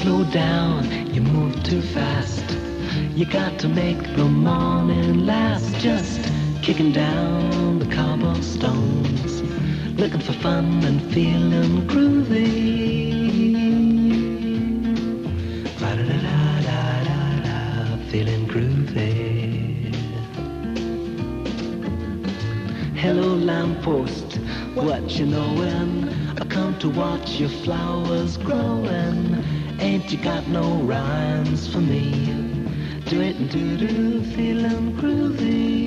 slow down, you move too fast. You got to make the morning last. Just kicking down the cobblestones, looking for fun and feeling groovy. Ba-da-da-da-da-da, feeling groovy. Hello lamppost, what you knowin'? I come to watch your flowers growin'. Ain't you got no rhymes for me? Do it and do feeling groovy.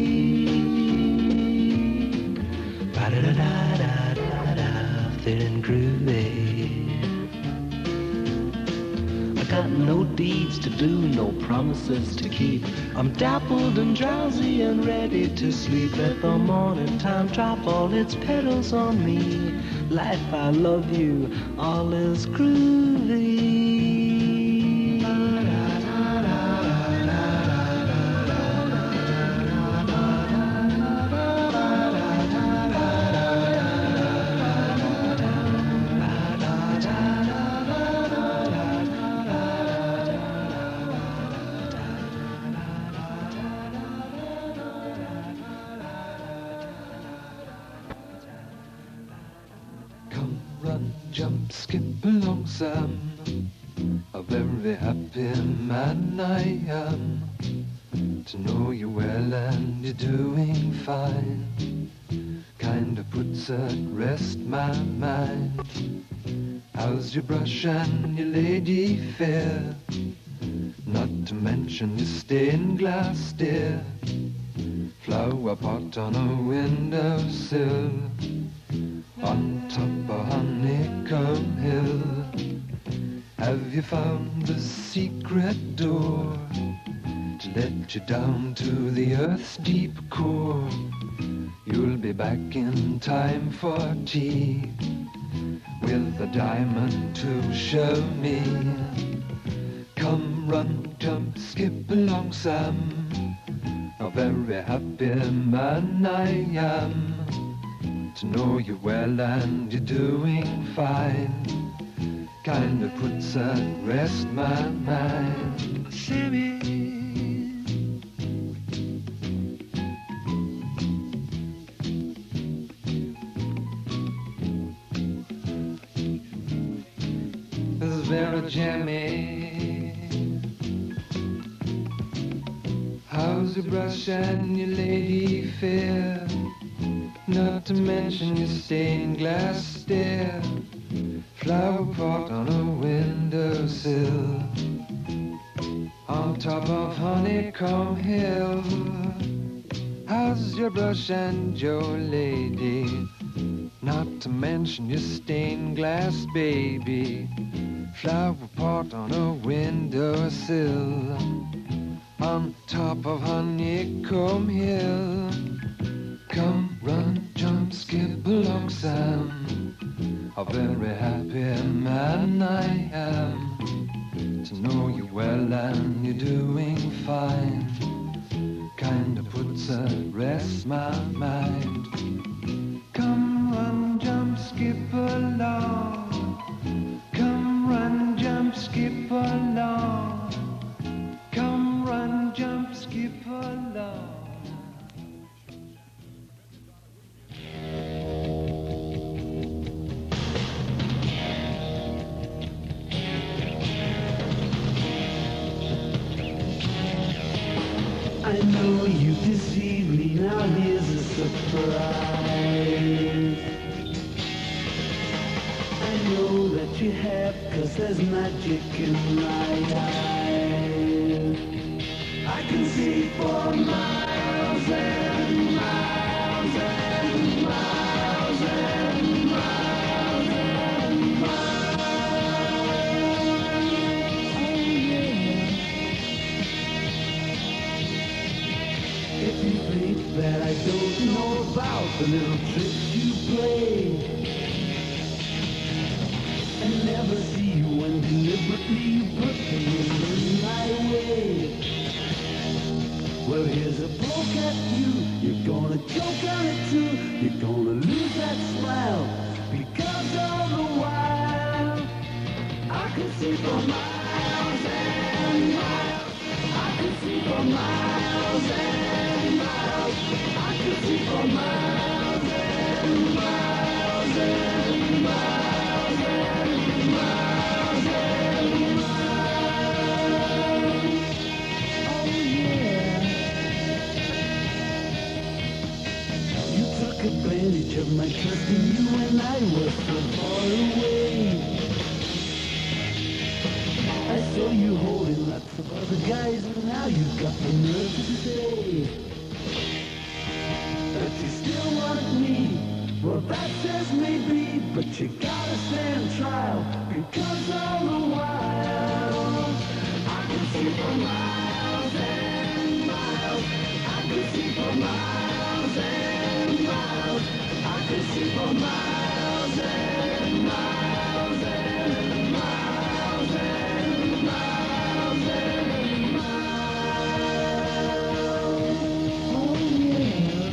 Ba-da-da-da-da-da-da, feeling groovy. I got no deeds to do, no promises to keep. I'm dappled and drowsy and ready to sleep. Let the morning time drop all its petals on me. Life, I love you, all is groovy. Jump, skip along, Sam. A very happy man I am to know you well and you're doing fine. Kinda puts at rest my mind. How's your brush and your lady fair? Not to mention your stained glass, dear. Flower pot on a windowsill, on top of Honeycomb Hill. Have you found the secret door to let you down to the earth's deep core? You'll be back in time for tea, with a diamond to show me. Come, run, jump, skip along, Sam. A very happy man I am to know you well and you're doing fine. Kinda puts at rest my mind. Sammy. It's very jammy. How's your brush and your lady fair? Not to mention your stained glass stare. Flower pot on a windowsill, on top of Honeycomb Hill. How's your brush and your lady? Not to mention your stained glass baby. Flower pot on a windowsill, on top of Honeycomb Hill. Come, run, jump, skip along, Sam. A very happy man I am to know you well and you're doing fine. Kinda puts at rest my mind. Come, run, jump, skip along. Come, run, jump, skip along. Come, run, jump, skip along. I know you deceived me, now here's a surprise. I know that you have, 'cause there's magic in my eyes. I can see for miles and miles and miles and miles and miles. If you think that I don't know about the little tricks you play, and never see you when deliberately you put things in my way, well, here's a poke at you. You're gonna choke on it too. You're gonna lose that smile because all the while I can see for miles. Advantage of my trust in you when I was so far away. I saw you holding lots of other guys, and now you've got the nerve to say that you still want me. Well, that says maybe, but you gotta stand trial, because all the while I could see for miles and miles. I could see for miles and miles. I could see for miles and miles and miles and miles and miles. Oh yeah.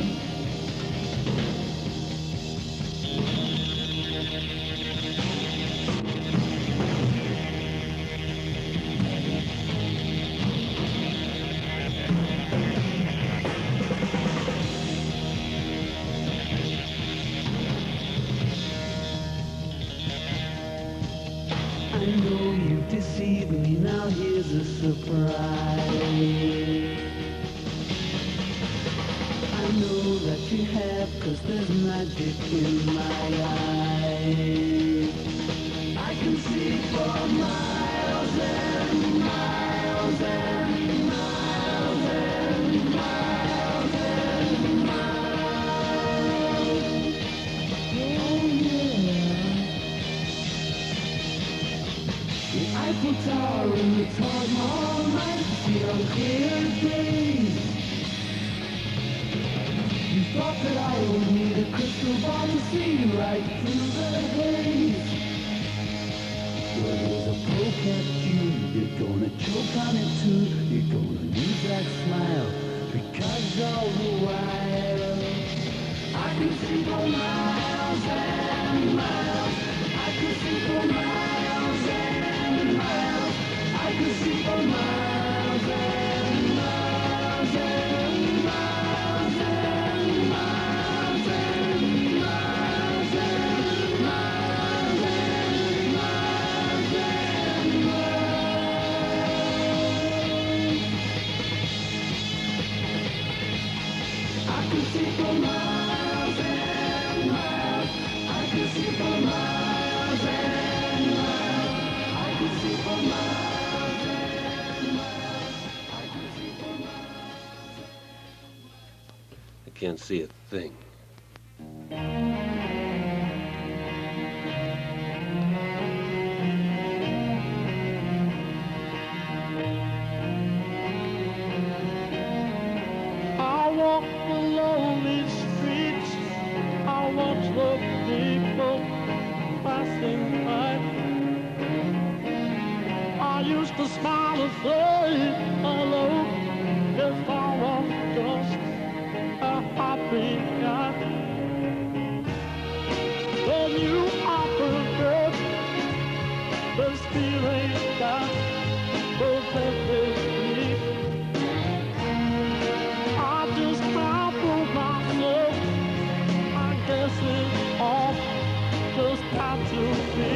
I know you deceived me, now here's a surprise. I know that you have, 'cause there's magic in my eyes. I can see for miles and miles and miles and miles and miles. Oh yeah. The Eiffel Tower and the Taj Mahal might see on clear days. You thought that I would need a crystal ball to see right through the haze. Well, there's a poke at you, you're gonna choke on it too. You're gonna lose that smile, because all the while I can see for miles and miles. I can see for miles and miles. I can see for miles and miles and miles and miles and miles and miles and miles and miles. I can see for miles and miles. I can see for miles and miles. I can see for miles and miles. I can see for miles. I can't see a thing. I walk the lonely streets, I watch the people passing by. I used to smile and say hello if I was just a happy guy. Then you offered this feeling that protected me. I just trampled myself. I guess it all just had to be.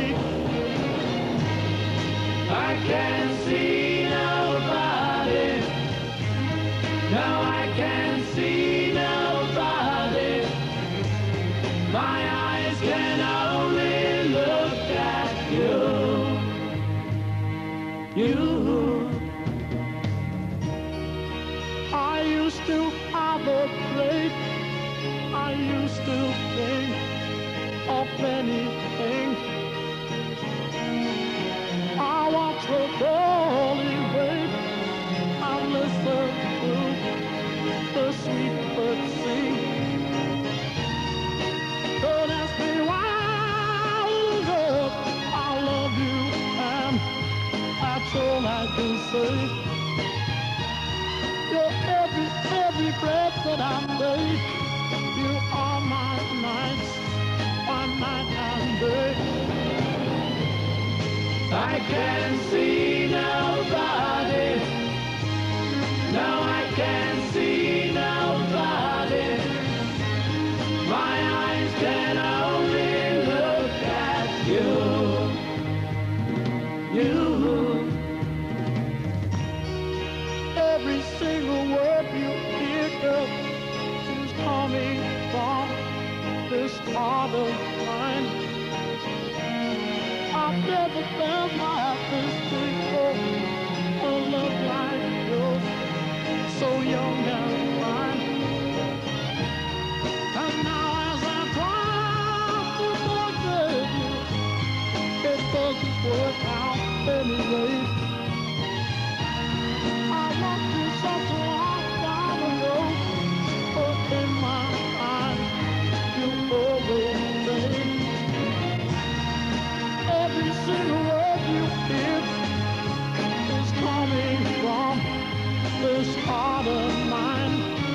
I can't see nobody. No, I can't see nobody. My eyes can only look at you. You. I used to have a plate. I used to think of anything. I watch the dolly wait and listen to the sweet birds sing. Don't ask me why, little girl, I love you, and that's all I can say. You're every breath that I take. You are my nights, my night and day. I can't see nobody. heart of mine. I've never felt like this before. A love like yours, so young and fine. And now as I try to forget you, it doesn't work out anyway. I loved you such a long time ago, but in my mind you always stay. Every single word you hear is coming from this heart of mine.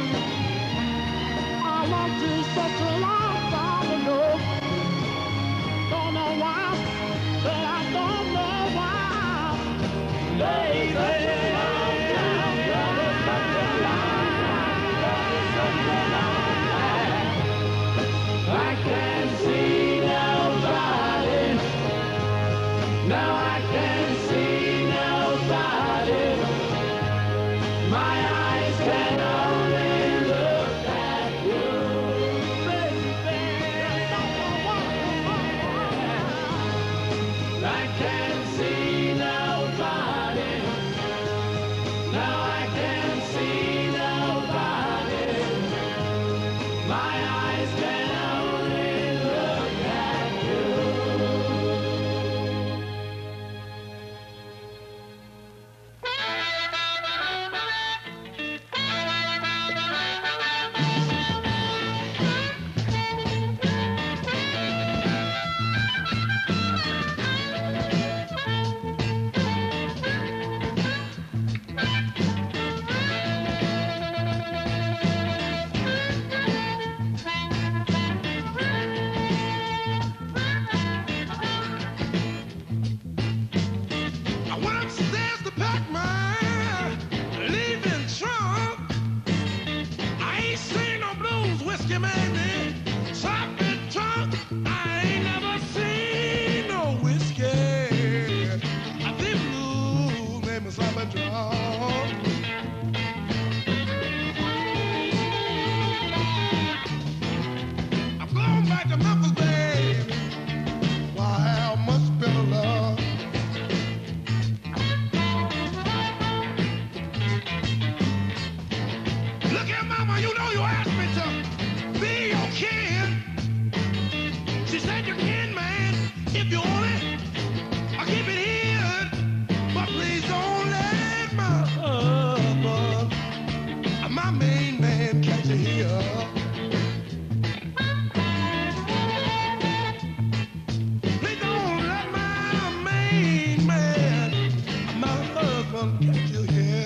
I loved you such a long time ago. Don't know why, but I don't know why. Baby, I can't see nobody. Now I can't see nobody. My eyes can only look at you, baby. I can't see nobody. Now I can't see nobody. My eyes can only look at you. I went upstairs to pack my leaving trunk. I ain't seen no blues, whiskey made me chopping trunk. I ain't never seen no whiskey. I think blues made me chopping trunk. I'm going back to Memphis, baby. Why I have much better love. Look here, mama, you know you asked me to be your kin. She said you can, man, if you want it. I'll keep it here. But please don't let my husband, my main man, catch you here. Please don't let my main man, my husband, catch you here.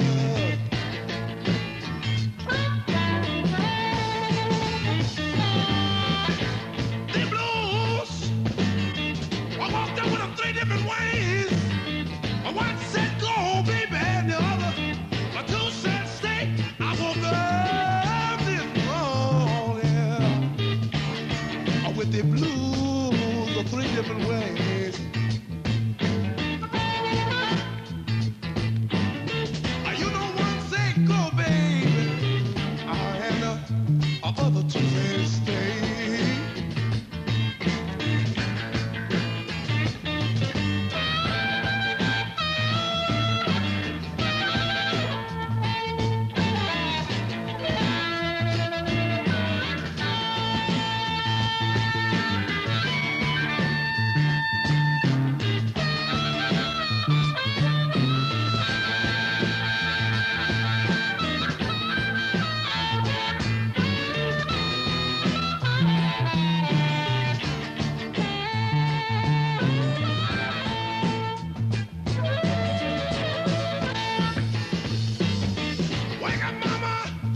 The blues, I walked up with them 3 different ways. One said go, baby, and the other, my 2 said stay. I woke up this morning with the blues of 3 different ways. You know one say go, baby, and the other 2 say stay. Wake up, mama!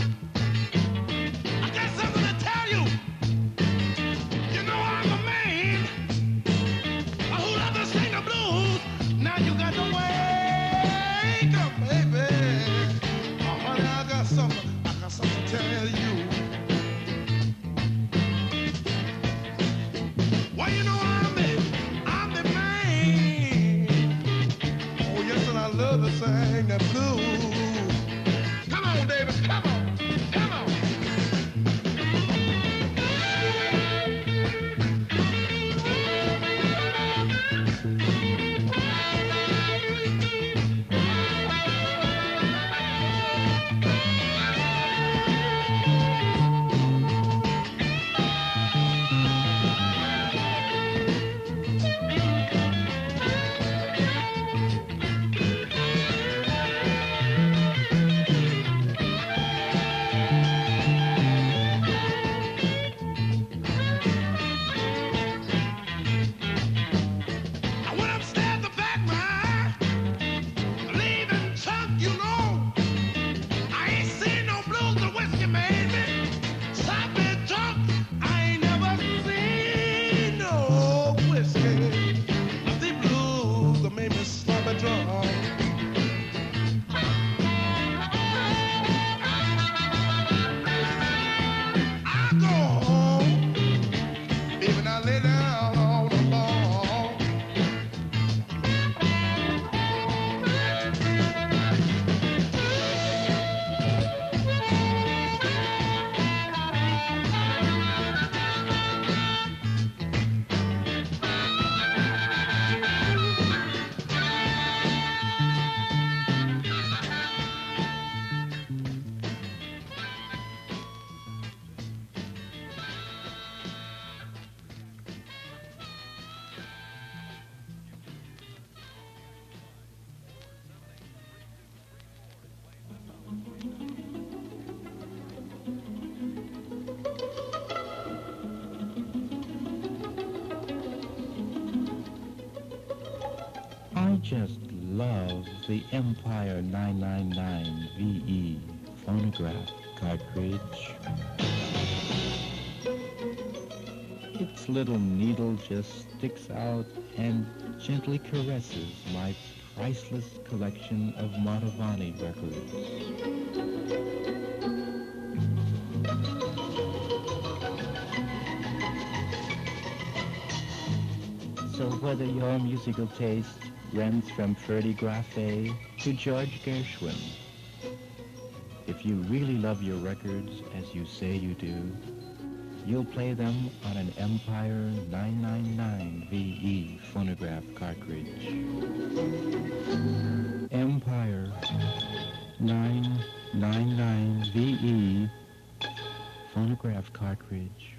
I got something to tell you. You know I'm a man who loves to sing the blues. Now you got to wake up, baby. Oh, honey, I got something to tell you. Well, you know I'm the man. Oh, yes, and I love to sing that blues. Come on, David, come on, come on. just love the Empire 999 VE phonograph cartridge. Its little needle just sticks out and gently caresses my priceless collection of Mantovani records. So whether your musical taste runs from Freddie Grafé to George Gershwin, if you really love your records as you say you do, you'll play them on an Empire 999 VE phonograph cartridge. Empire 999 VE phonograph cartridge.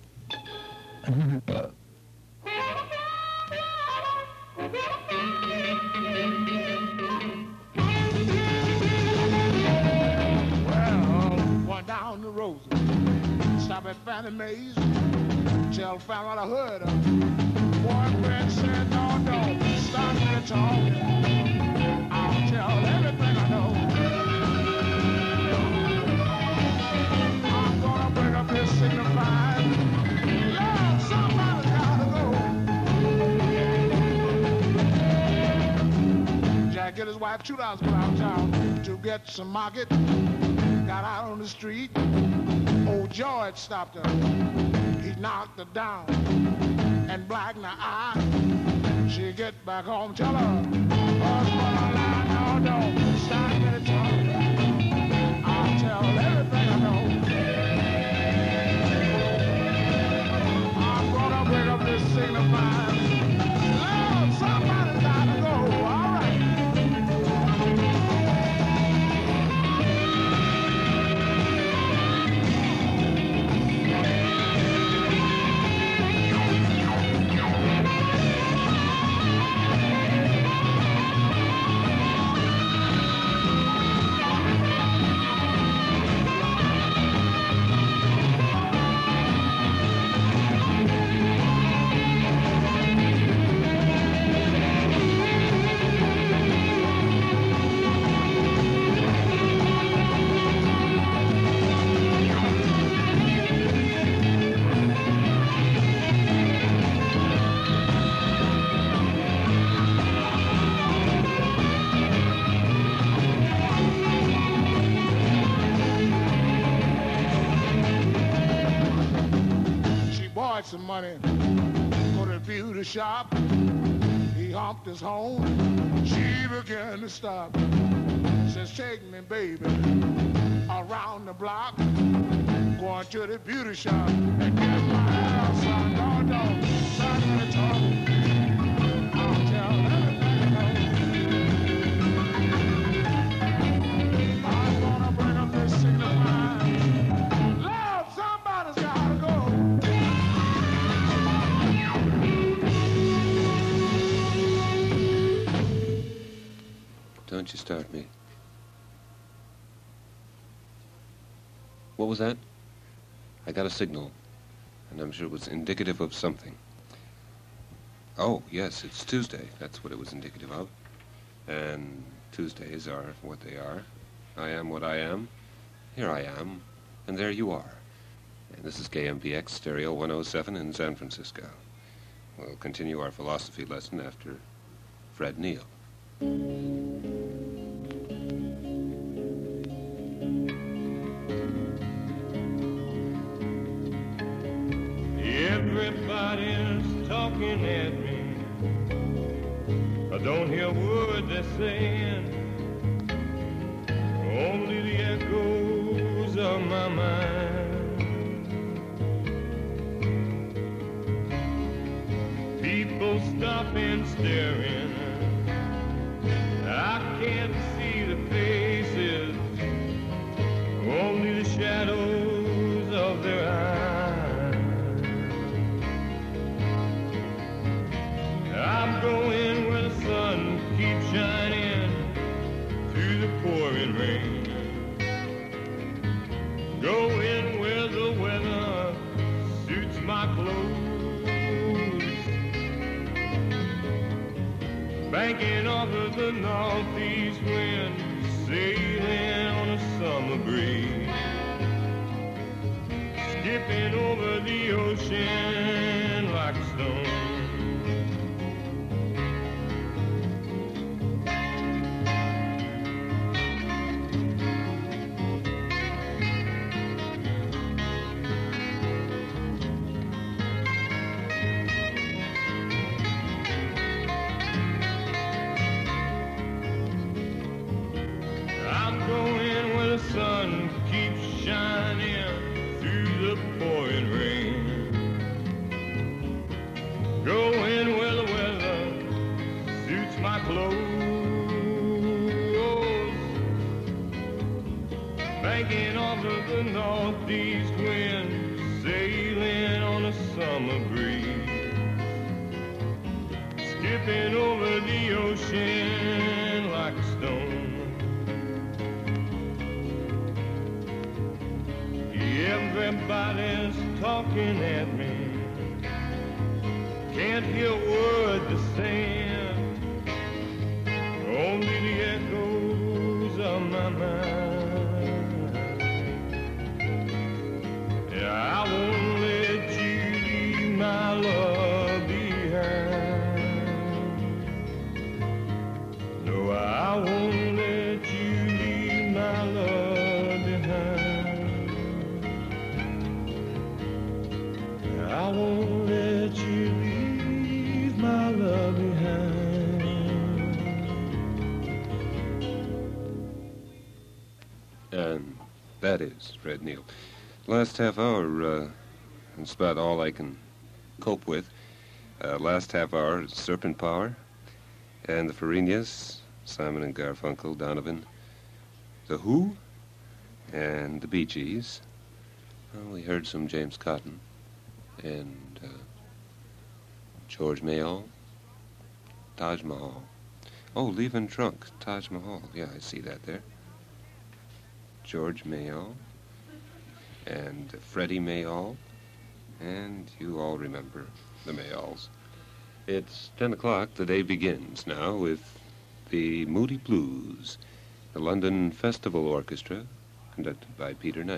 Going down the road, stop at Fannie Mae's, tell Fannie what I heard her. Boyfriend said, no, stop me talking. I'll tell everything I know. I'm gonna bring up this signifying. Lord, somebody's gotta go. Jack get his wife $2 go out of town to get some market. Got out on the street, old George stopped her. He knocked her down and blacked her eye. She get back home, tell her, husband alive, no, don't stop me to talk. I'll tell everything I know. I'm gonna bring up this signifying. Lord, somebody's gotta go, all right. Some money, go to the beauty shop. He honked his horn. She began to stop. Says, take me, baby, around the block. Going to the beauty shop and get my hair son. No, start to talk. I'll tell everything I know. I'm gonna bring up this signifying. Lord, somebody's gotta go. Don't you start me. What was that? I got a signal, and I'm sure it was indicative of something. Oh, yes, it's Tuesday. That's what it was indicative of. And Tuesdays are what they are. I am what I am. Here I am. And there you are. And this is KMPX Stereo 107 in San Francisco. We'll continue our philosophy lesson after Fred Neil. Everybody's talking at me. I don't hear a word they're saying. Only the echoes of my mind. People stop and staring. I can't see the faces, only the shadows of their eyes. I'm going where the sun keeps shining through the pouring rain. Going where the weather suits my clothes. banking off of the northeast wind, sailing on a summer breeze, skipping over the ocean like a stone. Sun keeps shining through the pouring rain, going where the weather suits my clothes, banking off of the northeast wind, sailing on a summer breeze, skipping over the ocean like a stone. Everybody's talking at me, can't hear a word they're saying, only the echoes of my mind. Yeah, I won't let you leave my love behind. No, I won't let you leave my love behind. I won't let you leave my love behind. And that is Fred Neil. Last half hour, that's about all I can cope with. Last half hour is Serpent Power and the Farinas, Simon and Garfunkel, Donovan, The Who, and the Bee Gees. Well, we heard some James Cotton and George Mayall, Taj Mahal. Oh, Leaving Trunk, Taj Mahal. Yeah, I see that there. George Mayall and Freddie Mayall, and you all remember the Mayalls. It's 10 o'clock. The day begins now with the Moody Blues, the London Festival Orchestra, conducted by Peter Knight.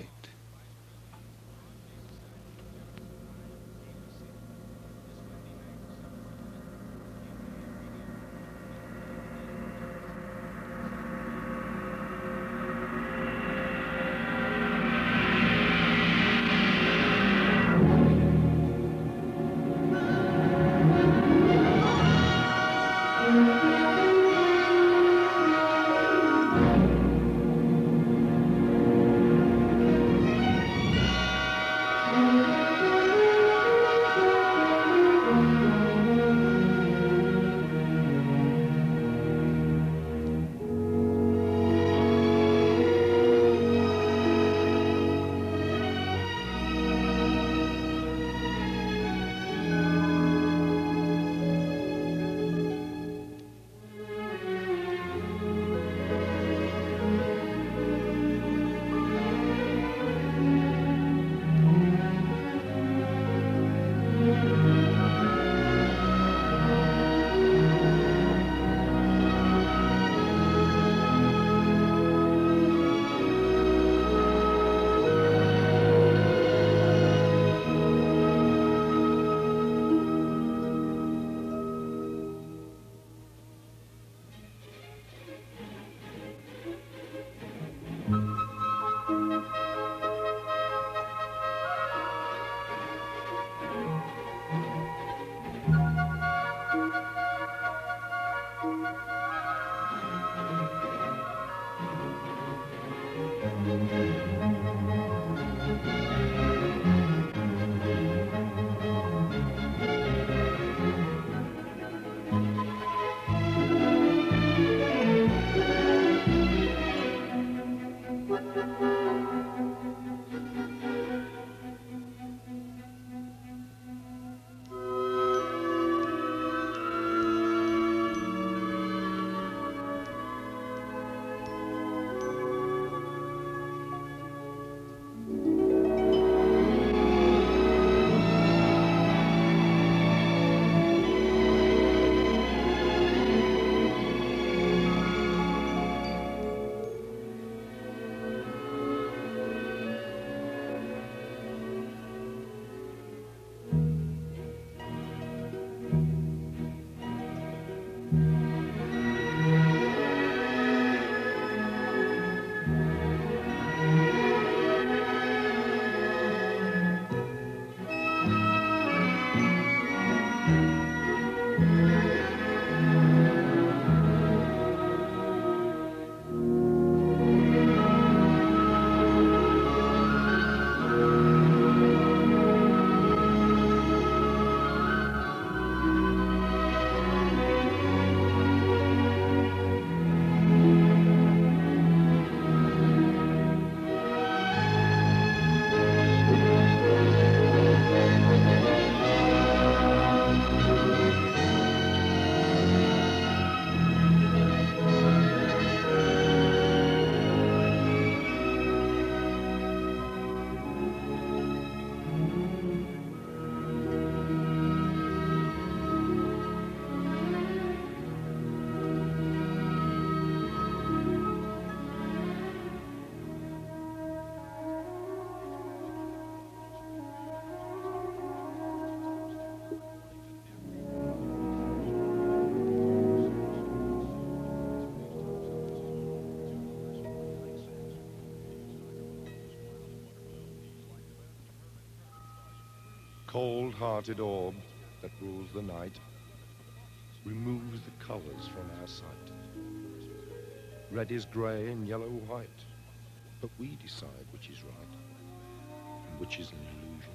cold-hearted orb that rules the night removes the colors from our sight. Red is gray and yellow white, but we decide which is right and which is an illusion.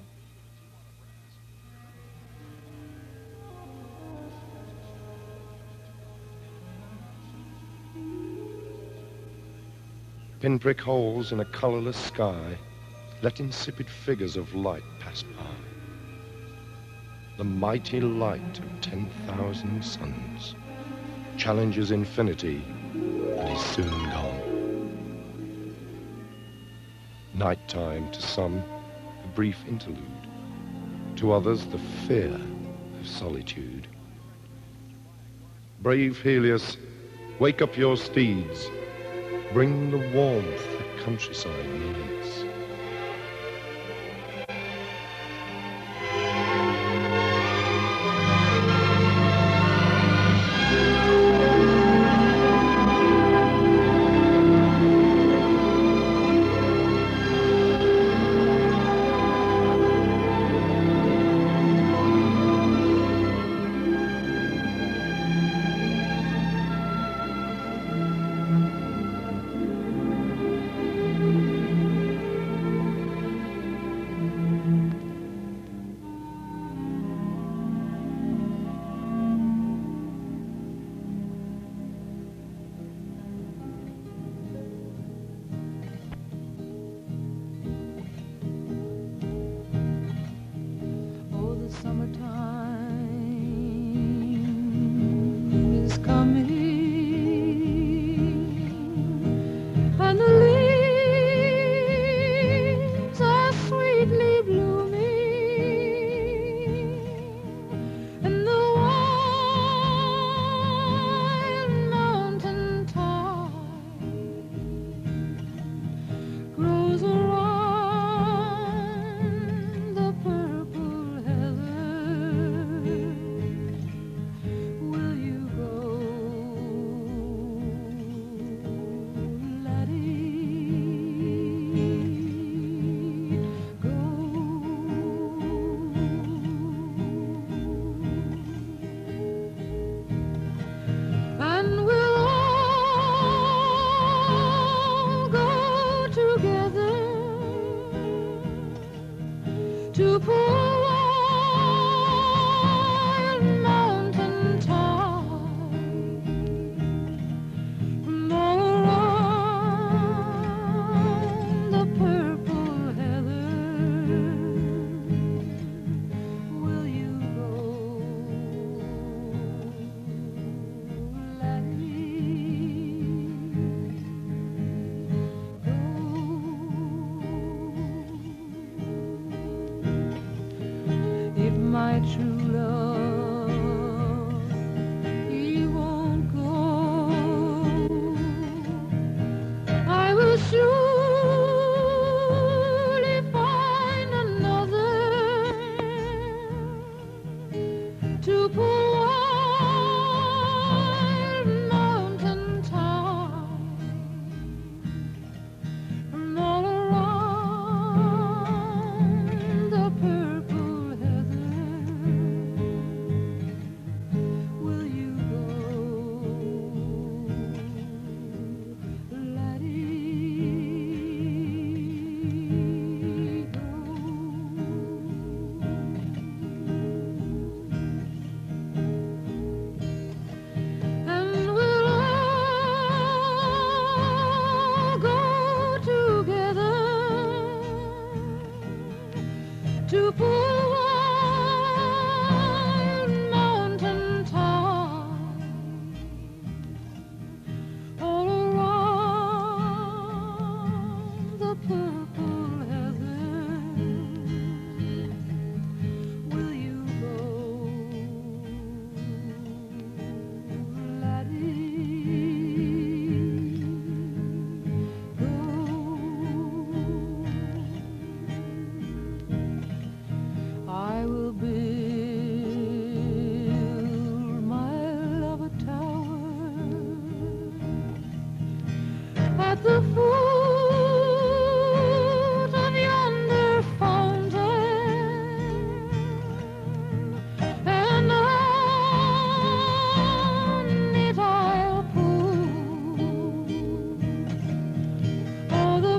Pinprick holes in a colorless sky let insipid figures of light pass by. The mighty light of 10,000 suns challenges infinity and is soon gone. Nighttime to some, a brief interlude. To others, the fear of solitude. Brave Helios, wake up your steeds. Bring the warmth the countryside needs.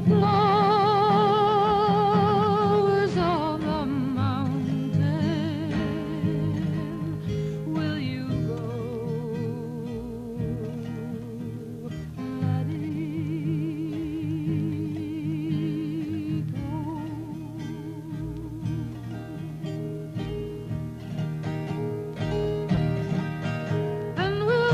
flowers on the mountain. Will you go? Then we'll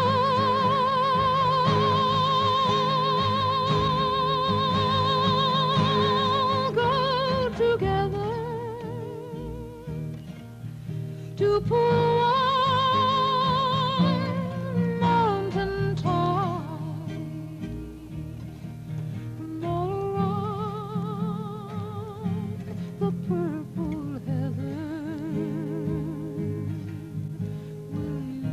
all go together to pool one mountain top, and all around the purple heather. Will you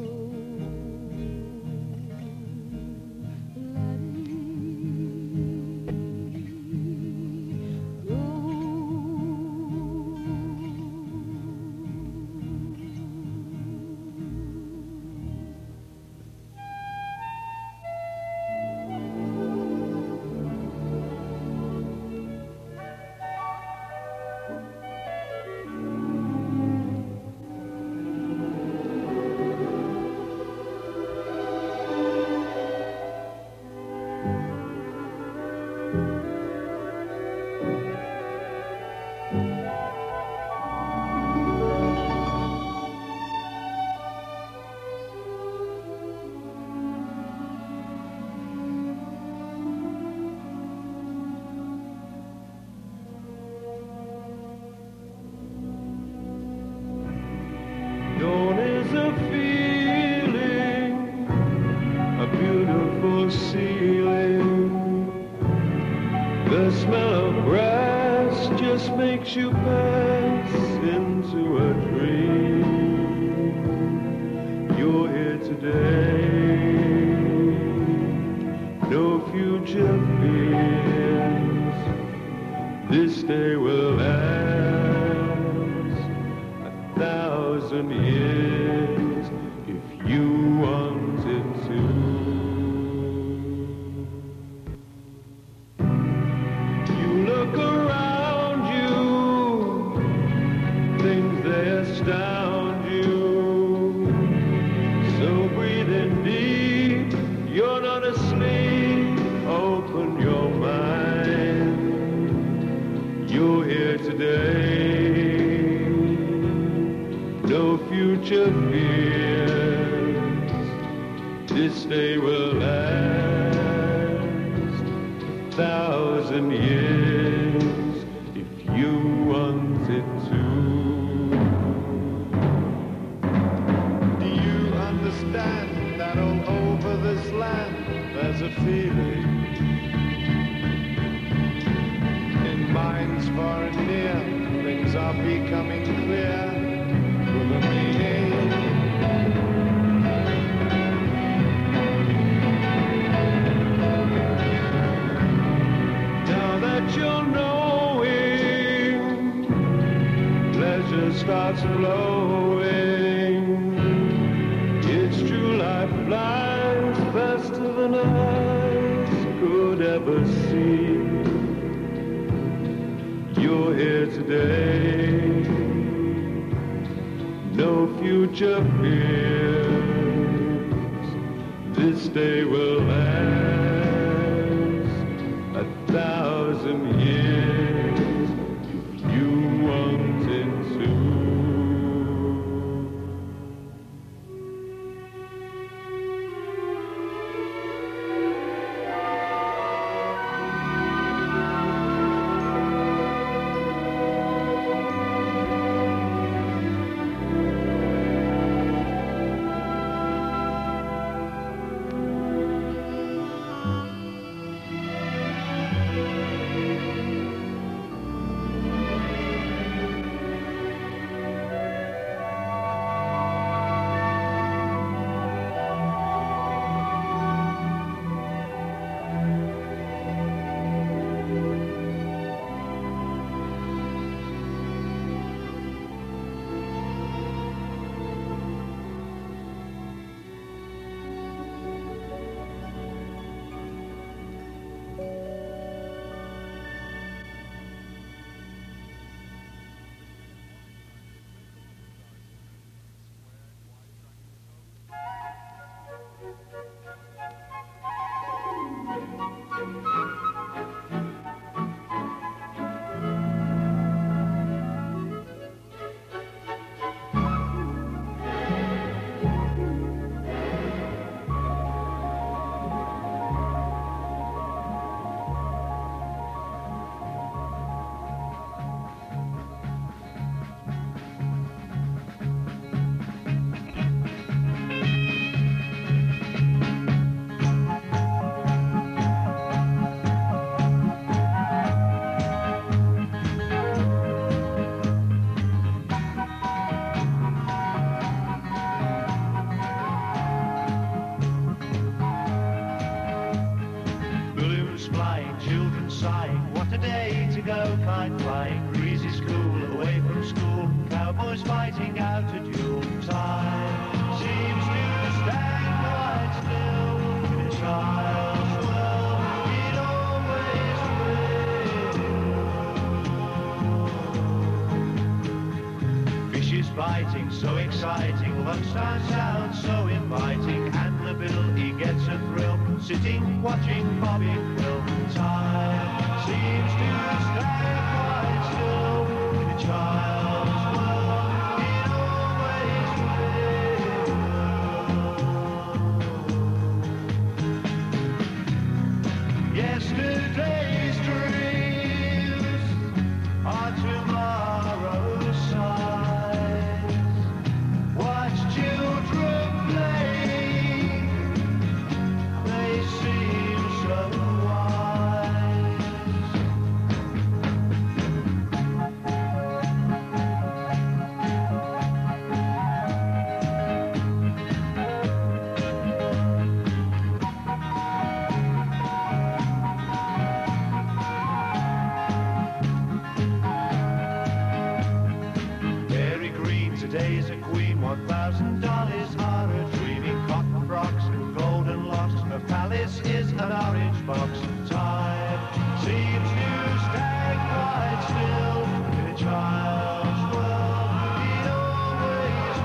Dawn is a feeling, a beautiful ceiling. The smell of grass just makes you pass into a dream. You're here today, no future fears. This day will last 1,000 years if you wanted to. You look around you, things they astound you. So breathe in deep, you're not asleep, open your mind. You're here today, no future fears. This day will last 1,000 years if you wanted to. Do you understand that all over this land there's a feeling in minds far and near, things are becoming clear with a meaning. Now that you're knowing, pleasure starts flowing. It's true, life flies faster than eyes could ever see. You're here today, no future fears. This day will last 1,000 years if you wanted to. children sighing, what a day to go kite flying. Breeze is cool, away from school, cowboys fighting out a duel. Time seems to stand quite still in a child's world, it always will. Fishes biting, so exciting, lunchtime sounds so inviting, and the bill, he gets a thrill, sitting, watching Bobby Quill. Time seems to stand quite still in a child's world, it always will. Yesterday's dreams are tomorrow's sighs. Watch children play, they seem so wise. Mary Green, today's a queen, $1,000 are a dreaming. Cotton frocks and golden locks, her palace is an orange box. Time seems to stand quite still in a child's world, it always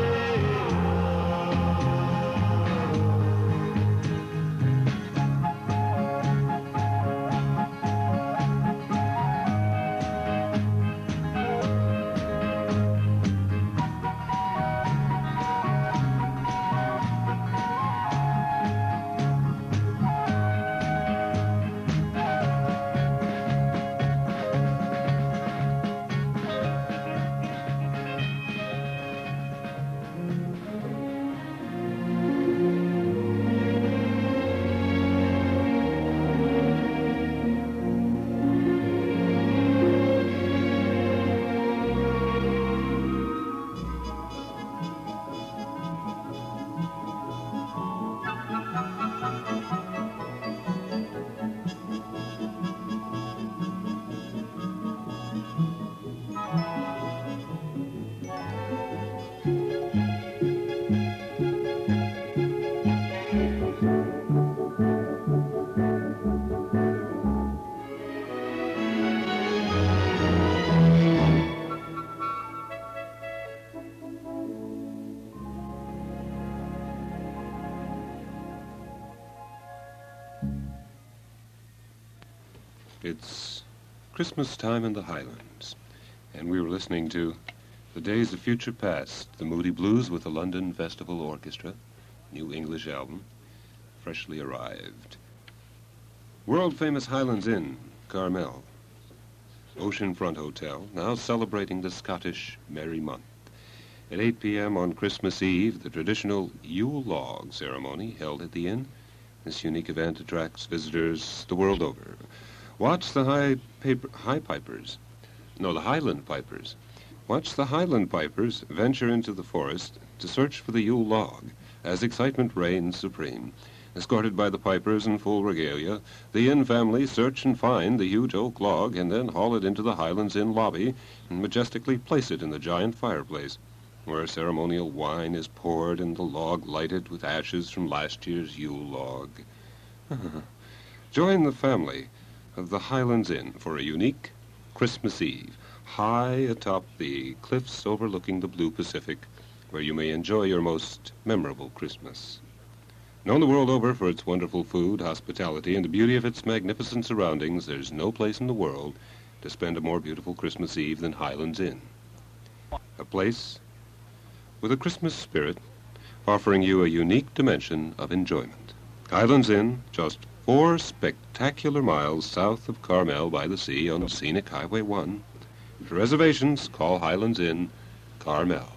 It's Christmas time in the Highlands, and we were listening to The Days of Future Past, the Moody Blues with the London Festival Orchestra, new English album, freshly arrived. World-famous Highlands Inn, Carmel, Oceanfront Hotel, now celebrating the Scottish Merry Month. At 8 p.m. on Christmas Eve, the traditional Yule Log ceremony held at the inn. This unique event attracts visitors the world over. Watch the Highland Pipers. Watch the Highland Pipers venture into the forest to search for the Yule log as excitement reigns supreme. Escorted by the pipers in full regalia, the inn family search and find the huge oak log and then haul it into the Highlands Inn lobby and majestically place it in the giant fireplace, where ceremonial wine is poured and the log lighted with ashes from last year's Yule log. Join the family of the Highlands Inn for a unique Christmas Eve, high atop the cliffs overlooking the blue Pacific, where you may enjoy your most memorable Christmas. Known the world over for its wonderful food, hospitality, and the beauty of its magnificent surroundings, there's no place in the world to spend a more beautiful Christmas Eve than Highlands Inn. A place with a Christmas spirit, offering you a unique dimension of enjoyment. Highlands Inn, just 4 spectacular miles south of Carmel by the sea on scenic Highway 1. For reservations, call Highlands Inn, Carmel.